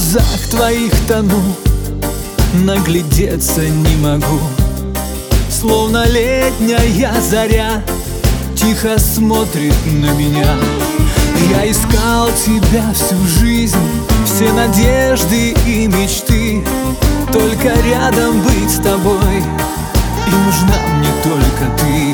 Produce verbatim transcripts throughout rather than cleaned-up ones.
глазах твоих тону, наглядеться не могу. Словно летняя заря тихо смотрит на меня. Я искал тебя всю жизнь, все надежды и мечты, только рядом быть с тобой, и нужна мне только ты.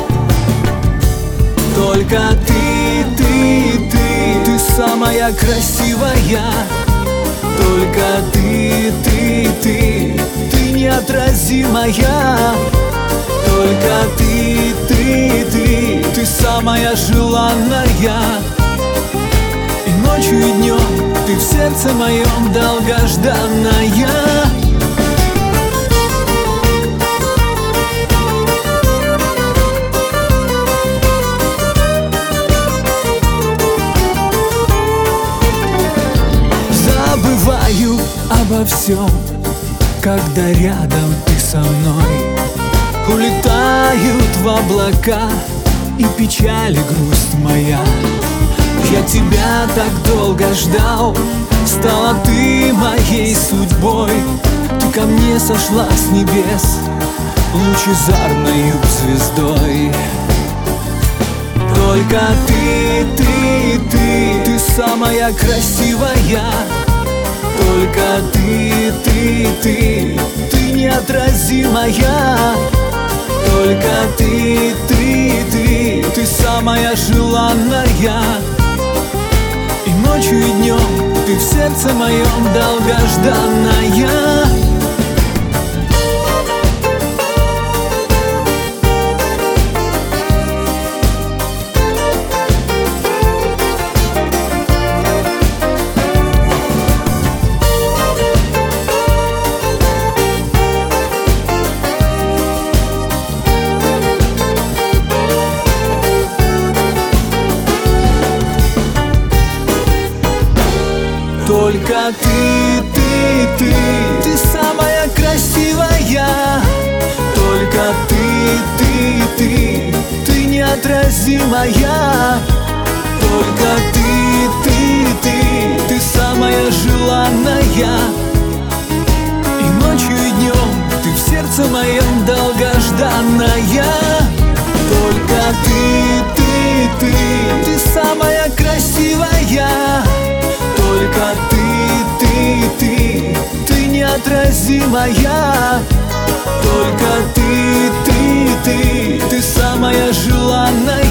Только ты, ты, ты, ты самая красивая. Только ты, ты, ты, ты неотразимая. Только ты, ты, ты, ты самая желанная. И ночью, и днем ты в сердце моем долгожданная. Забываю обо всем, когда рядом ты со мной. Улетают в облака и печаль, и грусть моя. Я тебя так долго ждал, стала ты моей судьбой. Ты ко мне сошла с небес лучезарною звездой. Только ты, ты, ты, ты самая красивая. Только ты, ты, ты, ты неотразимая. Только ты, ты, ты, ты самая желанная. И ночью, и днем ты в сердце моем долгожданная. Только ты, ты, ты, ты самая красивая. Только ты, ты, ты, ты неотразимая. Только ты, ты, ты, ты самая желанная. И ночью, и днем ты в сердце моем долгожданная. Только ты, ты, ты, ты самая красивая. Только ты, ты, ты, ты неотразимая. Только ты, ты, ты, ты самая желанная.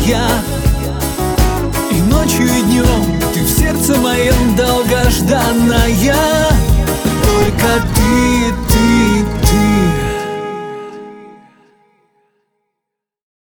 И ночью, и днем ты в сердце моем долгожданная. Только ты,